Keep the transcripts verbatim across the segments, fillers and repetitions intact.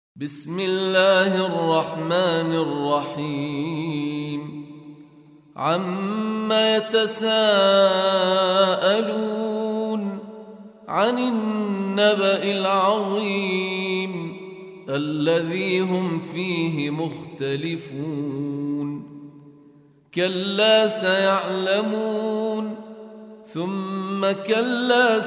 بسم الله الرحمن الرحيم عما يتساءلون عن النبأ العظيم الذي هم فيه مختلفون كلا سيعلمون ثم كلا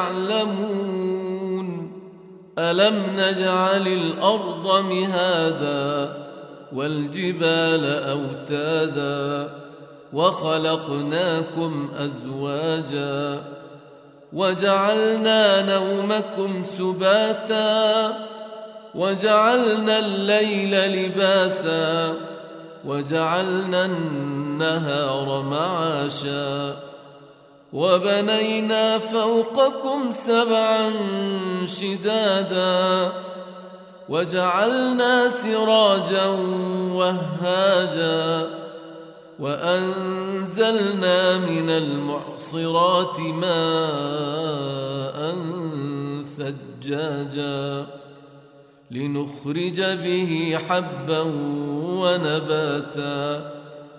سيعلمون ألم نجعل الأرض مهادا والجبال أوتادا وخلقناكم أزواجا وجعلنا نومكم سباتا وجعلنا الليل لباسا وجعلنا النهار معاشا وبنينا فوقكم سبعا شدادا وجعلنا سراجا وهاجا وأنزلنا من المعصرات ماء ثجاجا لنخرج به حبا ونباتا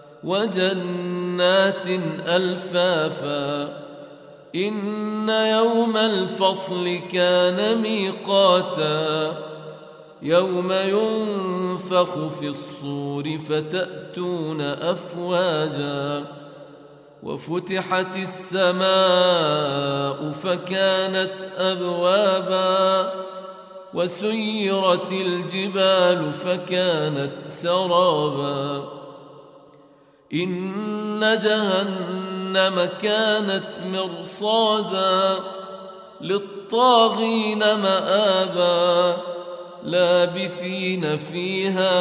وجنات ألفافا إن يوم الفصل كان ميقاتا يوم ينفخ في الصور فتأتون أفواجا وفتحت السماء فكانت أبوابا وسيرت الجبال فكانت سرابا إن جهنم كانت مرصادا للطاغين مآبا لابثين فيها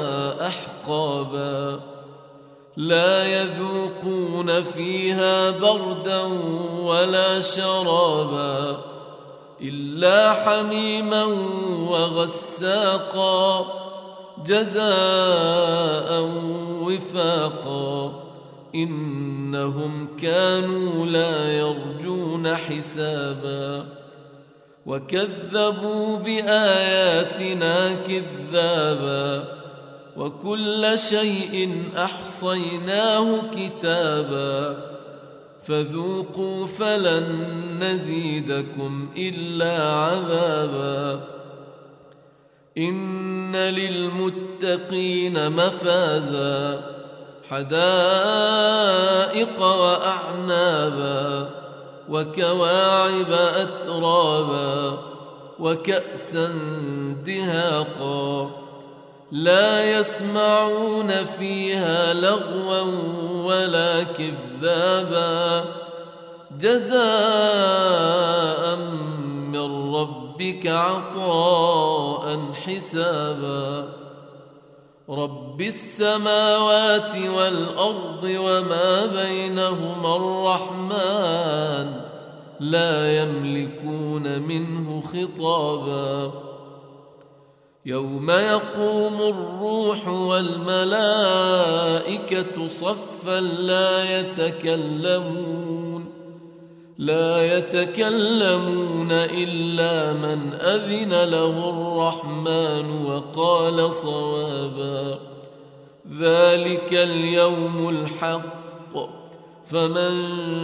أحقابا لا يذوقون فيها بردا ولا شرابا إلا حميما وغساقا جزاء وفاقا إنهم كانوا لا يرجون حسابا وكذبوا بآياتنا كذابا وكل شيء أحصيناه كتابا فذوقوا فلن نزيدكم إلا عذابا إن للمتقين مفازا حدائق وأعنابا وكواعب أترابا وكأسا دهاقا لا يسمعون فيها لغوا ولا كذابا جزاء من ربك عطاء حسابا رب السماوات والأرض وما بينهما الرحمن لا يملكون منه خطابا يوم يقوم الروح والملائكة صفا لا يتكلمون لا يتكلمون إلا من أذن له الرحمن وقال صوابا ذلك اليوم الحق فمن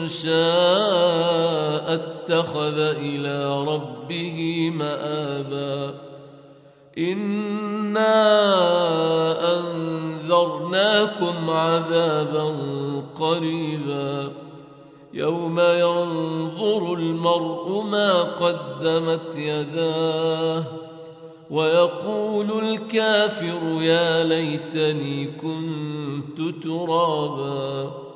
شاء اتخذ إلى ربه مآبا إنا أنذرناكم عذابا قريبا يوم ينظر المرء ما قدمت يداه ويقول الكافر يا ليتني كنت ترابا.